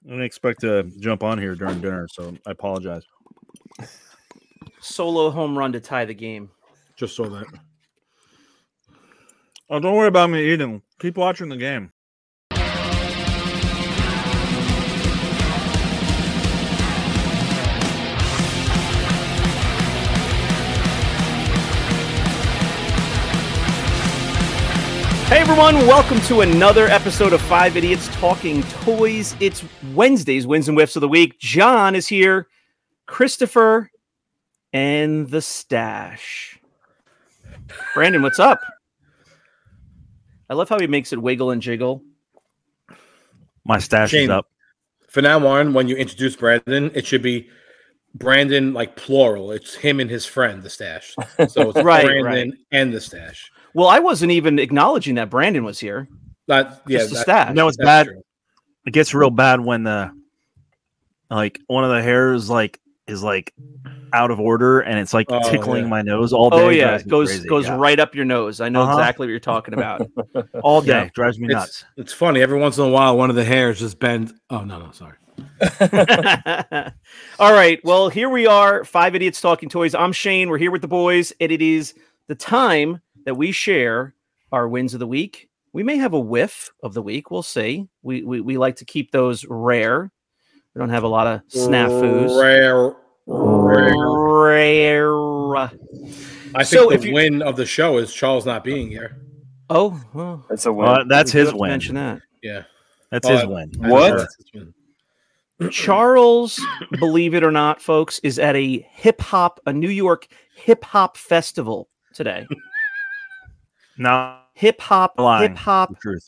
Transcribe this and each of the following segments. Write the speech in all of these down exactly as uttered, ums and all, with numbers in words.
I didn't expect to jump on here during dinner, so I apologize. Solo home run to tie the game. Just so that. Oh, don't worry about me eating. Keep watching the game. Hey everyone, welcome to another episode of Five Idiots Talking Toys. It's Wednesday's Wins and Whiffs of the Week. John is here, Christopher, and the Stash. Brandon, what's up? I love how he makes it wiggle and jiggle. My stash Shane, is up. From now on, when you introduce Brandon, it should be Brandon, like plural. It's him and his friend, the Stash. So it's Right, Brandon right. and the Stash. Well, I wasn't even acknowledging that Brandon was here. That, yeah, Just the that- Stash. You know it's that's bad. true. It gets real bad when the like one of the hairs like is like out of order and it's like Oh, tickling yeah. my nose all day. Oh yeah, Drives it me goes crazy. goes Yeah. right up your nose. I know Uh-huh. exactly what you're talking about. all day. Yeah. Drives me It's, nuts. it's funny. Every once in a while, one of the hairs just bend. Oh, no, no, sorry. All right. Well, here we are, Five Idiots Talking Toys. I'm Shane. We're here with the boys, and it is the time that we share our wins of the week. We may have a whiff of the week. We'll see. We we, we like to keep those rare. We don't have a lot of snafus. Rare. Rare. Rare. I think So if the you- win of the show is Charles not being here. Oh, well, That's a win. Well, that's we do his have to win. Mention that. Yeah. That's Oh, his I- win. I What? know that's his win. Charles, believe it or not, folks, is at a hip hop, a New York hip hop festival today. Now, Hip hop, lying. hip hop. The truth.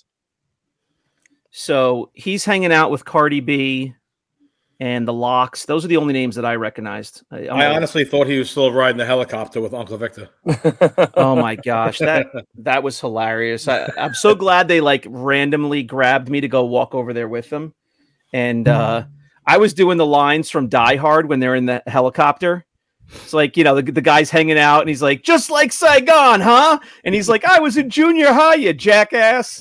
So he's hanging out with Cardi B and the Locks. Those are the only names that I recognized. I, I'm I like, honestly thought he was still riding the helicopter with Uncle Victor. oh my gosh, that that was hilarious. I, I'm so glad they like randomly grabbed me to go walk over there with them. And uh, I was doing the lines from Die Hard when they're in the helicopter. It's like, you know, the, the guy's hanging out and he's like, just like Saigon, huh? And he's like, I was in junior high, you jackass.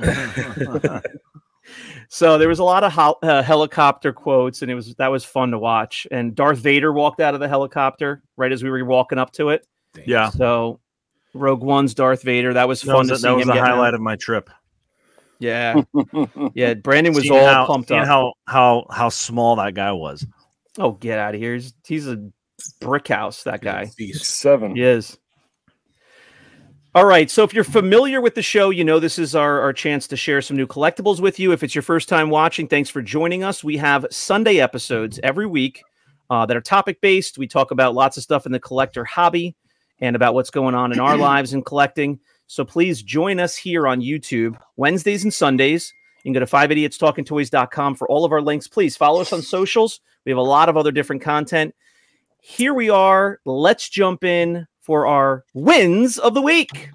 So there was a lot of hel- uh, helicopter quotes, and it was that was fun to watch. And Darth Vader walked out of the helicopter right as we were walking up to it. Yeah. So Rogue One's Darth Vader. That was That fun was, to that see was him the getting highlight out. of my trip. Yeah, yeah. Brandon was Seeing all how, pumped seeing up. how how how small that guy was. Oh, get out of here! He's, he's a brick house. That guy. Beast. Seven. He is. All right. So if you're familiar with the show, you know this is our, our chance to share some new collectibles with you. If it's your first time watching, thanks for joining us. We have Sunday episodes every week uh, that are topic based. We talk about lots of stuff in the collector hobby and about what's going on in our lives in collecting. So please join us here on YouTube Wednesdays and Sundays. You can go to five idiots talking toys dot com for all of our links. Please follow us on socials. We have a lot of other different content. Here we are. Let's jump in for our wins of the week.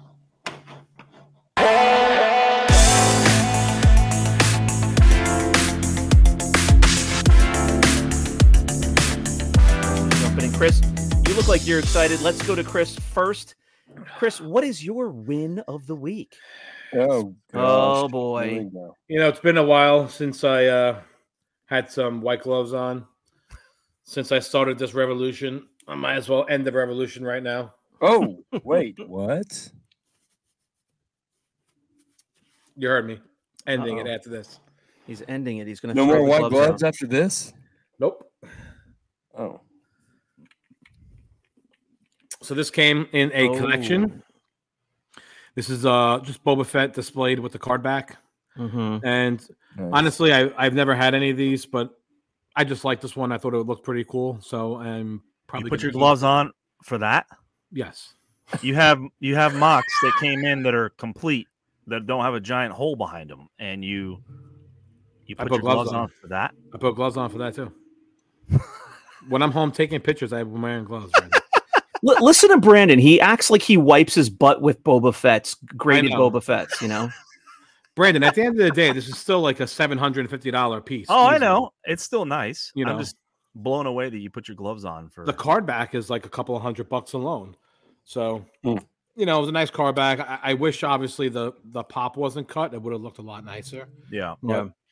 Jumping in, Chris. You look like you're excited. Let's go to Chris first. Chris, what is your win of the week? Oh, Oh, gosh. boy. Here we go. You know, it's been a while since I uh, had some white gloves on. Since I started this revolution, I might as well end the revolution right now. Oh, wait. What? You heard me. Ending Uh-oh. it after this. He's ending it. He's going to No more white gloves after this? Nope. Oh. So this came in a Oh. collection. This is uh just Boba Fett displayed with the card back. Mm-hmm. And Nice. honestly, I, I've never had any of these, but I just like this one. I thought it would look pretty cool. So I'm probably You put gonna your keep- gloves on for that. Yes. You have you have mocks that came in that are complete that don't have a giant hole behind them, and you you I put, put your gloves, gloves on. on. for that. I put gloves on for that too. When I'm home taking pictures, I have my own gloves. Right now. L- listen to Brandon. He acts like he wipes his butt with Boba Fett's, graded know. Boba Fett's, you know? Brandon, at the end of the day, this is still like a seven hundred fifty dollars piece. Oh, I easily. know. It's still nice. You I'm know. just blown away that you put your gloves on for The card back is like a couple of hundred bucks alone. So, Hmm. you know, it was a nice card back. I, I wish, obviously, the, the pop wasn't cut. It would have looked a lot nicer. yeah. But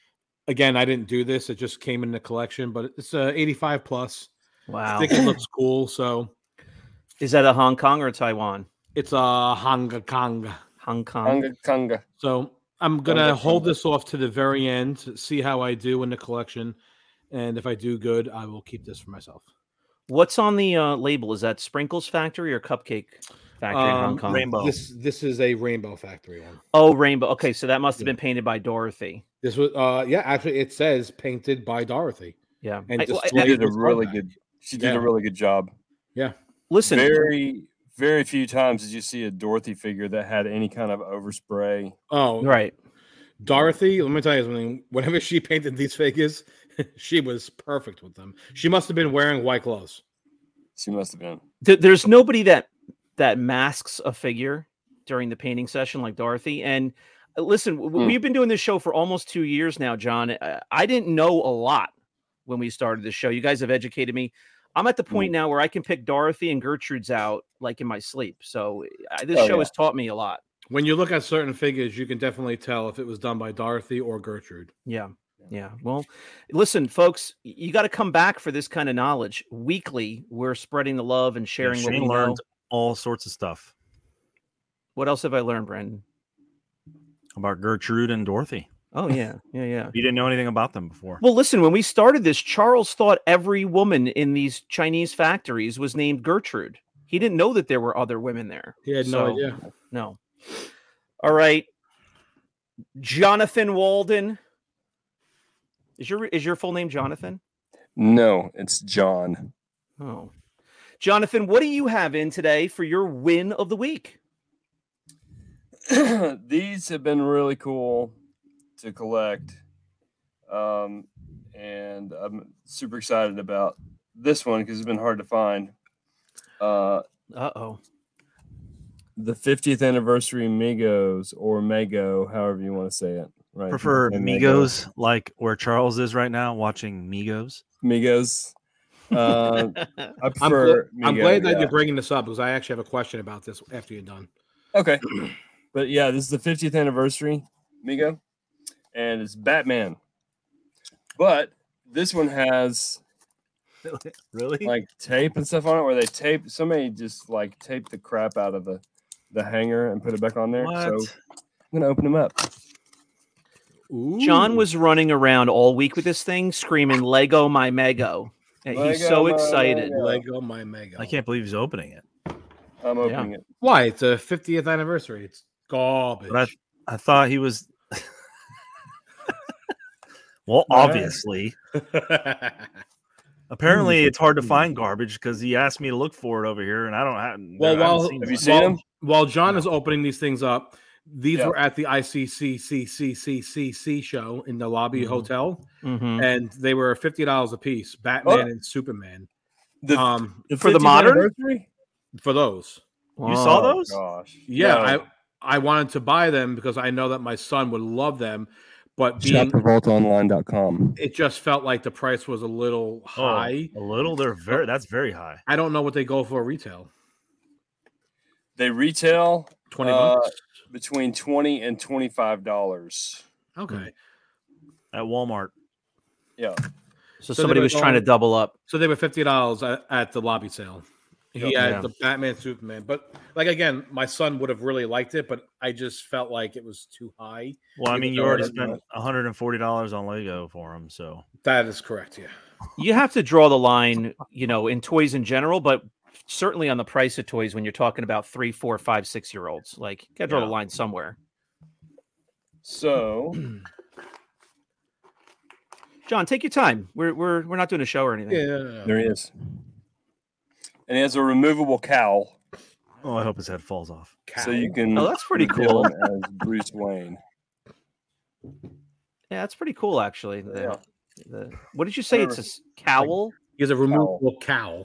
Again, I didn't do this; it just came in the collection. But it's uh, eighty-five plus. I Wow. think it looks cool. So Is that a Hong Kong or Taiwan? it's a Hong Kong. Hong Kong. Kanga Kanga. So I'm gonna Kanga, hold Kanga. this off to the very end, see how I do in the collection, and if I do good, I will keep this for myself. What's on the uh, label? Is that Sprinkles Factory or Cupcake Factory in Hong Um, Kong? Rainbow. This this is a Rainbow Factory one. Oh, Rainbow. Okay, so that must have Yeah. been painted by Dorothy. This was uh yeah, actually it says painted by Dorothy. Yeah. And I- well, just I- She did a It's really hardback. good. She did Yeah. a really good job. Yeah. listen, Very, very few times did you see a Dorothy figure that had any kind of overspray. Oh, right. Dorothy, let me tell you something. Whenever she painted these figures, she was perfect with them. She must have been wearing white gloves. She must have been. Th- There's nobody that that masks a figure during the painting session like Dorothy. And uh, listen, w- Hmm. we've been doing this show for almost two years now, John. I, I didn't know a lot when we started this show. You guys have educated me. I'm at the point now where I can pick Dorothy and Gertrude's out like in my sleep. So I, this Oh, show yeah. has taught me a lot. When you look at certain figures, you can definitely tell if it was done by Dorothy or Gertrude. Yeah. Yeah. Well, listen, folks, y- you got to come back for this kind of knowledge. Weekly, we're spreading the love and Yeah, sharing what we Shane know. learned all sorts of stuff What else have I learned, Brandon? about Gertrude and Dorothy. Oh, yeah. Yeah. Yeah. You didn't know anything about them before. Well, listen, when we started this, Charles thought every woman in these Chinese factories was named Gertrude. He didn't know that there were other women there. He had So, no idea. No. All right. Jonathan Walden. Is your is your full name Jonathan? No, it's John. Oh. Jonathan, what do you have in today for your win of the week? These have been really cool to collect. Um, and I'm super excited about this one because it's been hard to find. Uh, Uh-oh. the fiftieth anniversary Migos or Mago, however you want to say it. Right. Prefer People say Mago. Migos, like where Charles is right now, watching Migos. Migos. Uh, I I'm, prefer. gl- I'm Migo, glad that yeah. you're bringing this up because I actually have a question about this after you're done. Okay. But yeah, this is the fiftieth anniversary Migo, and it's Batman. But this one has Really? like tape and stuff on it, where they tape. Somebody just like taped the crap out of the the hanger and put it back on there. What? So I'm gonna open them up. John Ooh. was running around all week with this thing screaming Lego my Mego. And he's Lego so my excited. Mego. Lego my Mega. I can't believe he's opening it. I'm opening it. Why? It's a fiftieth anniversary. It's garbage. But I, I thought he was. Well, All right. obviously. Apparently, it's hard to find garbage because he asked me to look for it over here, and I don't have. Well, I haven't while, seen Have you one. seen while, them? while John is opening these things up, these Yeah. were at the I C C C C C C C show in the lobby Mhm. hotel, Mhm. and they were fifty dollars a piece. Batman Oh. and Superman. The, Um, the for the fiftieth modern? anniversary? for those, You saw Oh. those? Gosh. yeah, No. I I wanted to buy them because I know that my son would love them, but being shop revolt online dot com. it just felt like the price was a little Oh, high. a little. They're very. That's very high. I don't know what they go for retail. They retail Twenty Uh, bucks. between twenty and twenty-five dollars. Okay, At Walmart. Yeah. So, So somebody they were was trying to going- double up. so they were fifty dollars at, at the lobby sale. He Yeah. had Yeah. the Batman Superman, but like again, my son would have really liked it, but I just felt like it was too high. Well, I Even mean, you though I already didn't spent know. one hundred forty dollars on Lego for him, so That is correct. Yeah. You have to draw the line, you know, in toys in general, but certainly on the price of toys when you're talking about three, four, five, six year olds. Like, you gotta draw Yeah. the line somewhere. So John, take your time. We're we're we're not doing a show or anything. Yeah. there he is. And he has a removable cowl, oh, I hope his head falls off. so you can Oh, that's pretty reveal cool. him as Bruce Wayne. Yeah, that's pretty cool, actually. The, Yeah. the, what did you say? It's a s- cowl. He has a removable cowl.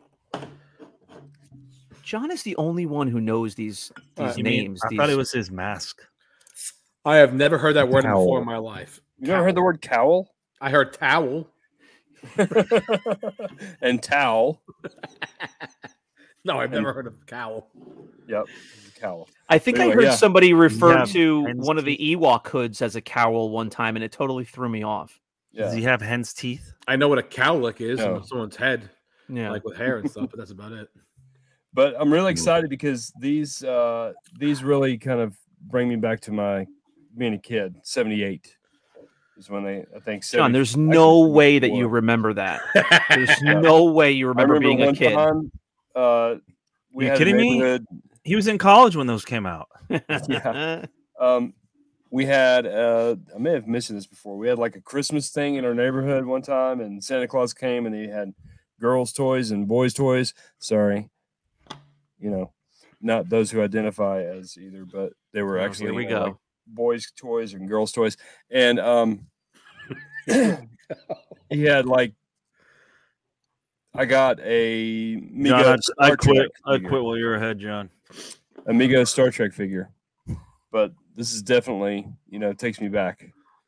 John is the only one who knows these these Uh, You mean- names. I these... thought it was his mask. I have never heard that word Cowl. before in my life. You never heard the word cowl? I heard towel. And towel. No, I've never heard of cowl. Yep, cowl. I think Anyway, I heard yeah. somebody refer Yeah, to hen's one of the Ewok hoods as a cowl one time, and it totally threw me off. Yeah. Does he have hen's teeth? I know what a cowlick is No. on someone's head, Yeah. like with hair and stuff, but that's about it. But I'm really excited because these uh, these really kind of bring me back to my being a kid. seventy-eight is when they, I think. John, seventy there's no way that you seventy-four. remember that. There's no way you remember, I remember being a one kid. time, uh, we You had a kidding me? neighborhood- He was in college when those came out. Yeah. Um, we had, uh, I may have mentioned this before. We had like a Christmas thing in our neighborhood one time, and Santa Claus came and he had girls' toys and boys' toys. Sorry, you know, not those who identify as either, but they were Oh, actually here we you know, go. like boys' toys and girls' toys. And um, he had like, I got a Migos John, I'd, Star I'd quit. Trek I'd figure. quit while you're ahead, John. Amigo Star Trek figure, but this is definitely, you know, takes me back.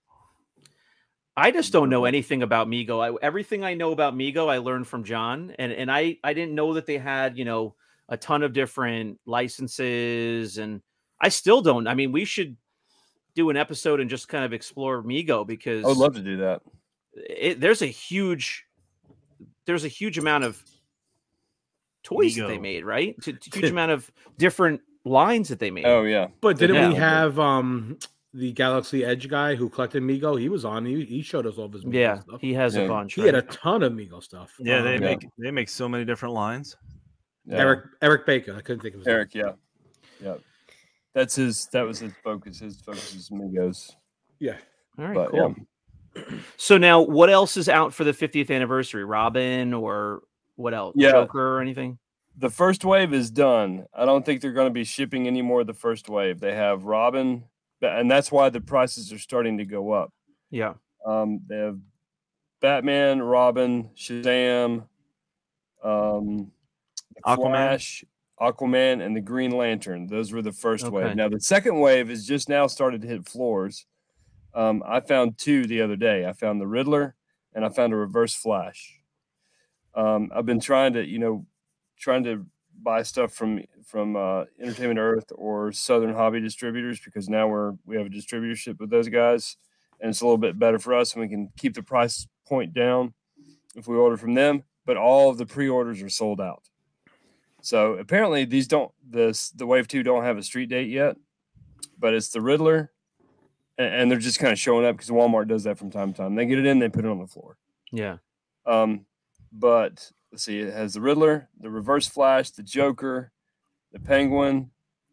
I just don't know anything about Mego. I, everything I know about Mego, I learned from John, and and I I didn't know that they had, you know, a ton of different licenses, and I still don't. I mean, we should do an episode and just kind of explore Mego because I would love to do that. it, there's a huge there's a huge amount of toys that they Mego. made, right? T- t- huge amount of different lines that they made. Oh yeah, But didn't Yeah. we have um the Galaxy Edge guy who collected Mego? He was on. He, he showed us all of his Mego yeah, stuff. he has a Yeah. bunch. He Right? had a ton of Mego stuff. Yeah, they Um, Yeah. make they make so many different lines. yeah. Eric Eric Baker. I couldn't think of his name. Eric, yeah, yeah. That's his. That was his focus. His focus is Migos. Yeah. All right, But, cool. So now, what else is out for the fiftieth anniversary? Robin or what else? Yeah. Joker or anything? The first wave is done. I don't think they're going to be shipping any more of the first wave. They have Robin, and that's why the prices are starting to go up. Yeah. Um, they have Batman, Robin, Shazam, um, Aquaman? Flash, Aquaman, and the Green Lantern. Those were the first Okay. wave. Now the second wave has just now started to hit floors. Um, I found two the other day. I found the Riddler and I found a Reverse Flash. Um, I've been trying to, you know, trying to buy stuff from from uh, Entertainment Earth or Southern Hobby Distributors because now we're we have a distributorship with those guys, and it's a little bit better for us, and we can keep the price point down if we order from them. But all of the pre-orders are sold out. So apparently these don't this the Wave Two don't have a street date yet, but it's the Riddler, and, and they're just kind of showing up because Walmart does that from time to time. They get it in, they put it on the floor. Yeah. Um, but let's see, it has the Riddler, the Reverse Flash, the Joker, the Penguin,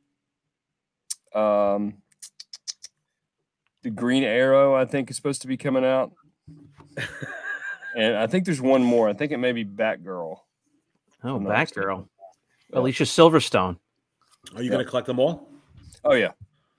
um, the Green Arrow. I think is supposed to be coming out, and I think there's one more. I think it may be Batgirl. Oh, I'm not Batgirl. Yeah. Alicia Silverstone. Are you going to collect them all? Oh yeah,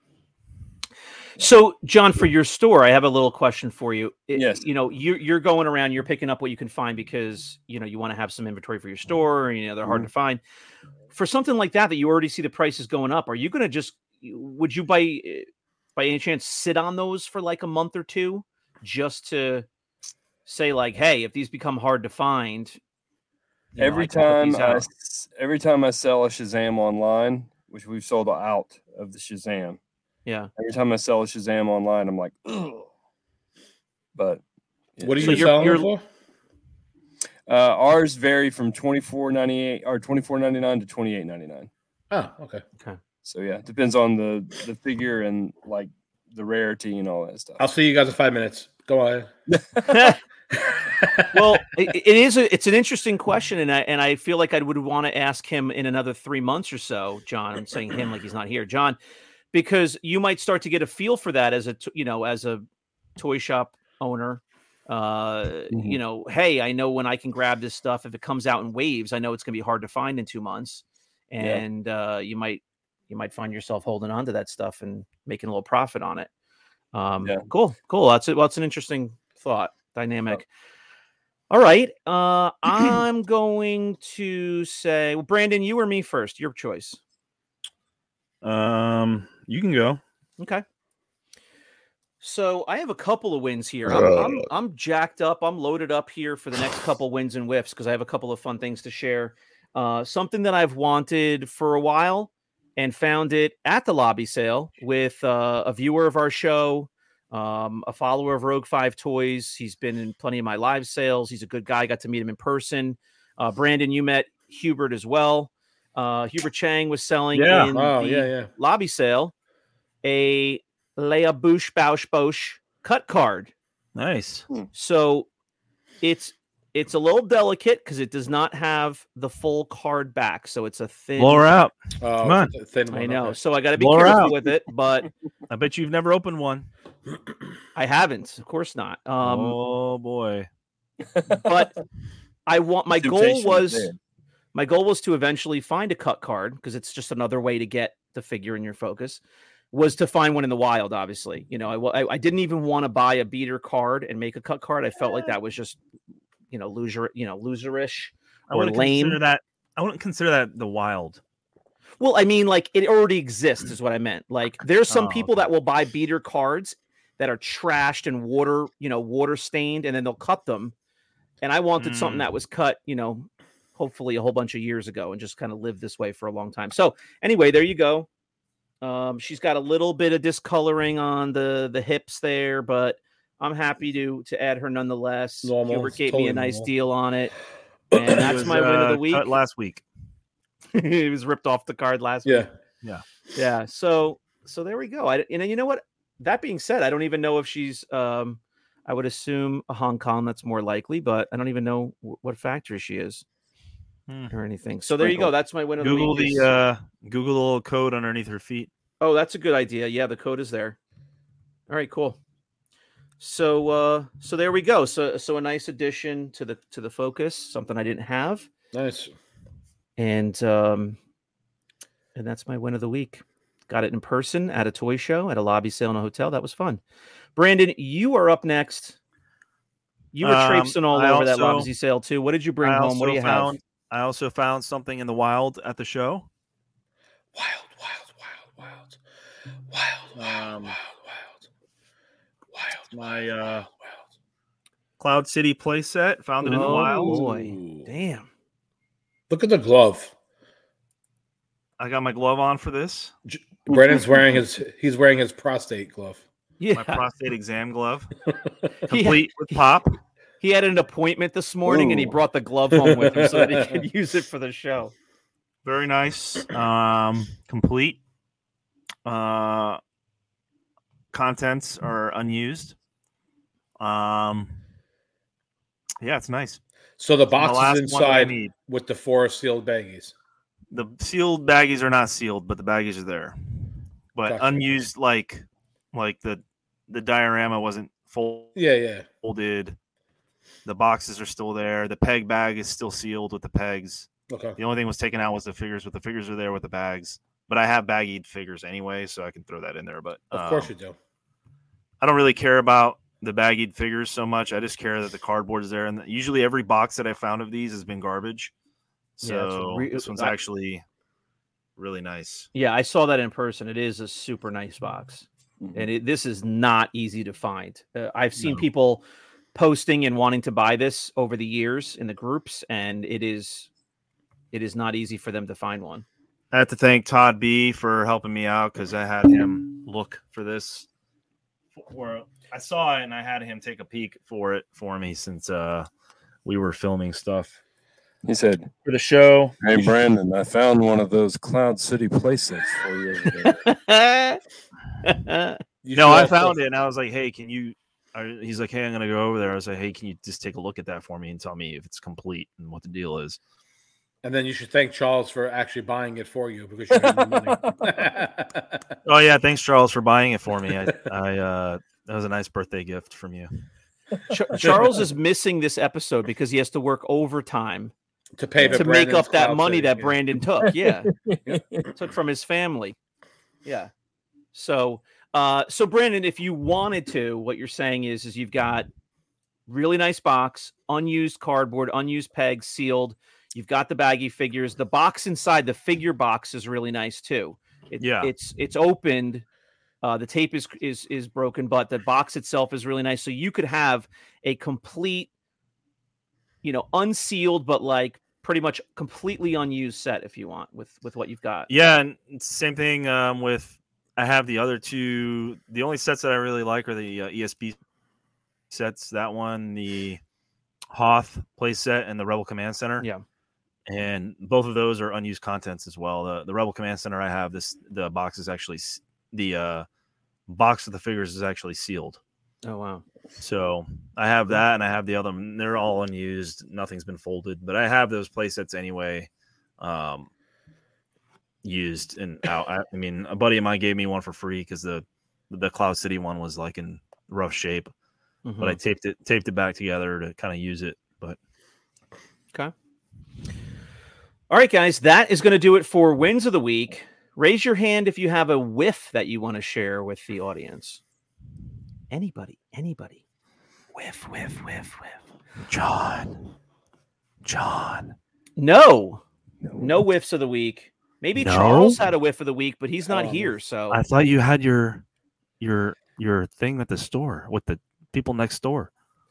So, John, for your store, I have a little question for you. It- Yes. You know, you're, you're going around, you're picking up what you can find because, you know, you want to have some inventory for your store and, you know, they're hard Mhm. to find. For something like that, that you already see the prices going up, are you going to just, would you by, by any chance sit on those for like a month or two just to say like, hey, if these become hard to find, you know, every I can put time these I out? s- every time I sell a Shazam online, which we've sold out of the Shazam. Yeah. Every time I sell a Shazam online, I'm like, ugh. But yeah. What are So you you're- selling them you're- for? Uh, ours vary from twenty four ninety eight or twenty four ninety nine to twenty eight ninety nine. Oh, okay. So yeah, it depends on the the figure and like the rarity and all that stuff. I'll see you guys in five minutes. Go ahead. Well, it, it is a, it's an interesting question, and I and I feel like I would want to ask him in another three months or so, John. I'm saying him like he's not here, John, because you might start to get a feel for that as a t- you know as a toy shop owner. Uh, Mhm. You know, hey, I know when I can grab this stuff if it comes out in waves. I know it's going to be hard to find in two months, Yeah. and uh, you might you might find yourself holding on to that stuff and making a little profit on it. Um, Yeah. Cool, cool. That's it. Well, that's an interesting thought dynamic. All right. Uh, I'm going to say, well, Brandon, you or me first. Your choice. Um, you can go. Okay. So I have a couple of wins here. I'm, I'm, I'm jacked up. I'm loaded up here for the next couple wins and whiffs because I have a couple of fun things to share. Uh, something that I've wanted for a while and found it at the lobby sale with uh, a viewer of our show, um, a follower of Rogue Five Toys. He's been in plenty of my live sales. He's a good guy. Got to meet him in person. Uh, Brandon, you met Hubert as well. Uh, Hubert Chang was selling Yeah. in Oh, the yeah, yeah. lobby sale a Leia Bouche Bausch Bosch cut card. Nice. So it's it's a little delicate because it does not have the full card back. So it's a thin. Blow her out. Oh, Come on. it's a thin one. I know. okay. So I got to be Blow her careful out. with it, but I bet you've never opened one. I haven't. Of course not. Um, oh boy. but I want my goal Temptation is was there. my goal was to eventually find a cut card because it's just another way to get the figure in your focus. Was to find one in the wild, obviously. You know, I, I, I didn't even want to buy a beater card and make a cut card. I felt like that was just, you know, loser, you know, loserish I or wouldn't lame. consider that. I wouldn't consider that the wild. Well, I mean, like it already exists, is what I meant. Like there's some Oh, people okay. that will buy beater cards that are trashed and water, you know, water stained, and then they'll cut them. And I wanted something Mm. that was cut, you know, hopefully a whole bunch of years ago, and just kind of lived this way for a long time. So anyway, there you go. Um, she's got a little bit of discoloring on the the hips there, but I'm happy to to add her nonetheless. Normal. Hubert It's gave me a totally nice normal. deal on it, and It that's was, my win of the uh, week. cut last week. It was ripped off the card last week. Yeah. Yeah. So so there we go. I and you know what? That being said, I don't even know if she's. Um, I would assume a Hong Kong. That's more likely, but I don't even know w- what factory she is Hmm. or anything. So there you go. Sprinkle. That's my win of the Google week. the is- uh, Google the little code underneath her feet. Oh, that's a good idea. Yeah, the code is there. All right, cool. So uh so there we go. So so a nice addition to the to the focus, something I didn't have. Nice. And um and that's my win of the week. Got it in person at a toy show, at a lobby sale in a hotel. That was fun. Brandon, you are up next. You were Um, traipsing all I over that also- lobby sale too. What did you bring I home? What do also you found, have? I also found something in the wild at the show. Wild, wild, wild, wild. Wild, wild, Um, wild, wild. Wild, my, wild, uh, wild, wild. Cloud City playset. Found it in the Oh, wild. boy. Ooh. Damn. Look at the glove. I got my glove on for this. Brandon's wearing his he's wearing his prostate glove. Yeah. My prostate exam glove, He- complete with pop. He had an appointment this morning and he Ooh. brought the glove home with him so that he could use it for the show. Very nice. Um, complete. Uh, contents are unused. Um, yeah, it's nice. So the The box last is one that I inside need. with the four sealed baggies. The sealed baggies are not sealed, but the baggies are there. But Gotcha. unused, like like the the diorama wasn't fold- Yeah, yeah. folded. The boxes are still there. The peg bag is still sealed with the pegs. Okay. The only thing was taken out was the figures, but the figures are there with the bags. But I have baggied figures anyway, so I can throw that in there. But Of course um, you do. I don't really care about the baggied figures so much. I just care that the cardboard is there. And usually every box that I found of these has been garbage. Yeah, it's So re- this one's I- actually really nice. Yeah, I saw that in person. It is a super nice box. And it, this is not easy to find. Uh, I've seen No. people posting and wanting to buy this over the years in the groups, and it is it is not easy for them to find one. I have to thank Todd B for helping me out because I had him look for this. For, I saw it and I had him take a peek for it for me since uh, we were filming stuff He said, for the show. "Hey Brandon, I found one of those Cloud City playsets for you over there." You No, should I also- found it and I was like, "Hey, can you?" Or he's like, "Hey, I'm gonna go over there." I was like, "Hey, can you just take a look at that for me and tell me if it's complete and what the deal is?" And then you should thank Charles for actually buying it for you because you had the money. Oh yeah, thanks Charles for buying it for me. I, I uh, that was a nice birthday gift from you. Ch- Charles is missing this episode because he has to work overtime to pay for to make Brandon's up that Cloud money City, that yeah. Brandon took. Yeah, took from his family. Yeah. So, uh, so Brandon, if you wanted to, what you're saying is, is you've got really nice box, unused cardboard, unused pegs, sealed. You've got the baggy figures. The box inside, the figure box, is really nice too. It, Yeah. it's it's opened. Uh, the tape is is is broken, but the box itself is really nice. So you could have a complete, you know, unsealed but like pretty much completely unused set if you want with with what you've got. Yeah, and same thing um, with I have the other two. The only sets that I really like are the uh, E S B sets. That one, the Hoth play set, and the Rebel Command Center. Yeah, and both of those are unused contents as well. The the Rebel Command Center I have this the box is actually the uh, box of the figures is actually sealed. Oh wow. So I have that, and I have the other. They're all unused. Nothing's been folded, but I have those play sets anyway. Um, used and out. I, I mean, a buddy of mine gave me one for free because the the Cloud City one was like in rough shape, Mm-hmm. but I taped it taped it back together to kind of use it. But okay. All right, guys, that is going to do it for wins of the week. Raise your hand if you have a whiff that you want to share with the audience. Anybody, anybody. Whiff, whiff, whiff, whiff. John, John, No, no whiffs of the week. Maybe No? Charles had a whiff of the week, but he's not Um, here. So I thought you had your your your thing at the store with the people next door.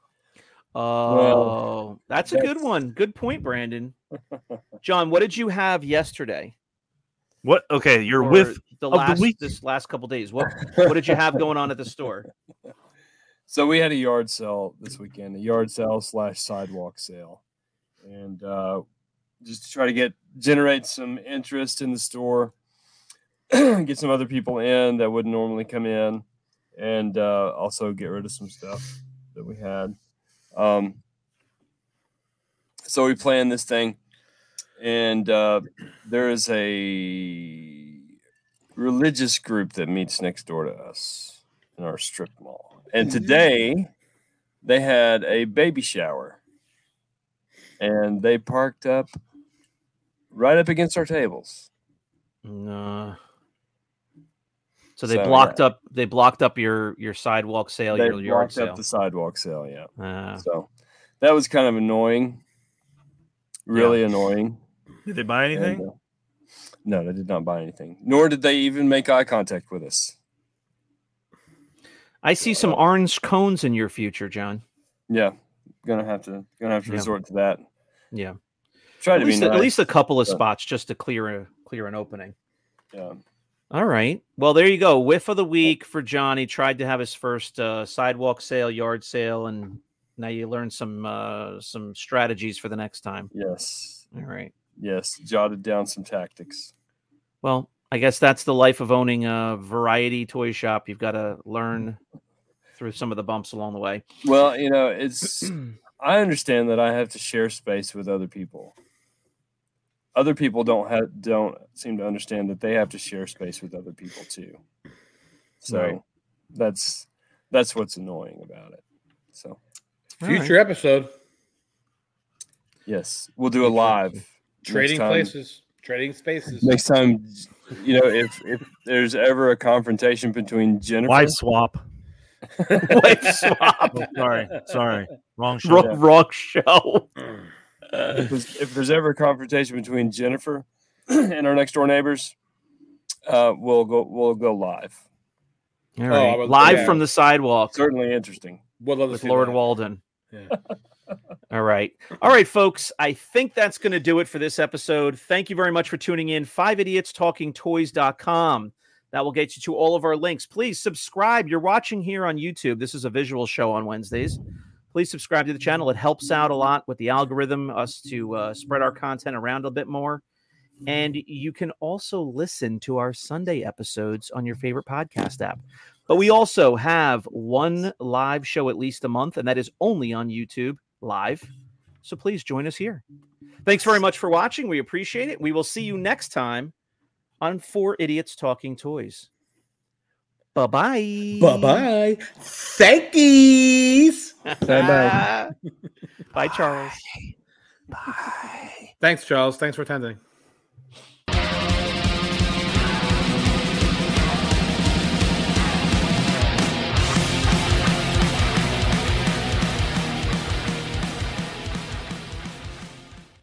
Oh, that's a good that's- one. Good point, Brandon. John, what did you have yesterday? What? Okay, you're Or with the the last week? this last couple days. What what did you have going on at the store? So we had a yard sale this weekend, a yard sale slash sidewalk sale, and uh, just to try to get generate some interest in the store, get some other people in that wouldn't normally come in, and uh, also get rid of some stuff that we had. Um, so we planned this thing, and uh, there is a religious group that meets next door to us in our strip mall. And today they had a baby shower, and they parked up right up against our tables. No. So they So, blocked up they blocked up your your sidewalk sale, They your yard blocked sale. up the sidewalk sale, yeah. Uh, So that was kind of annoying, really annoying. Did they buy anything? And, uh, no, they did not buy anything, nor did they even make eye contact with us. I see some orange cones in your future, John. Yeah, gonna have to gonna have to Yeah. resort to that. Yeah. Try At to least, be nice. at least a couple of but- spots just to clear a clear an opening. Yeah. All right. Well, there you go. Whiff of the week for Johnny. Tried to have his first uh, sidewalk sale, yard sale, and now you learned some uh, some strategies for the next time. Yes. All right. Yes. Jotted down some tactics. Well, I guess that's the life of owning a variety toy shop. You've got to learn through some of the bumps along the way. Well, you know, it's I understand that I have to share space with other people. Other people don't have don't seem to understand that they have to share space with other people too. So Right. that's that's what's annoying about it. So Future episode. yes, we'll do a live Trading next time. places. Trading spaces. Next time, you know, if if there's ever a confrontation between Jennifer, Wife swap. Wife swap. Oh, sorry, sorry, wrong show. Wrong, wrong show. if there's, if there's ever a confrontation between Jennifer and our next door neighbors, uh, we'll go we'll go live. All I right. would- Live yeah. from the sidewalk Certainly interesting. Would love to with see Lord that. Walden. Yeah. All right. All right, folks. I think that's going to do it for this episode. Thank you very much for tuning in. five idiots talking toys dot com. That will get you to all of our links. Please subscribe. You're watching here on YouTube. This is a visual show on Wednesdays. Please subscribe to the channel. It helps out a lot with the algorithm, us to uh, spread our content around a bit more. And you can also listen to our Sunday episodes on your favorite podcast app. But we also have one live show at least a month, and that is only on YouTube live. So please join us here. Thanks very much for watching. We appreciate it. We will see you next time on Four Idiots Talking Toys. Bye-bye. Bye bye. Thank yous. Bye-bye. Bye, Charles. Bye. Thanks, Charles. Thanks for attending.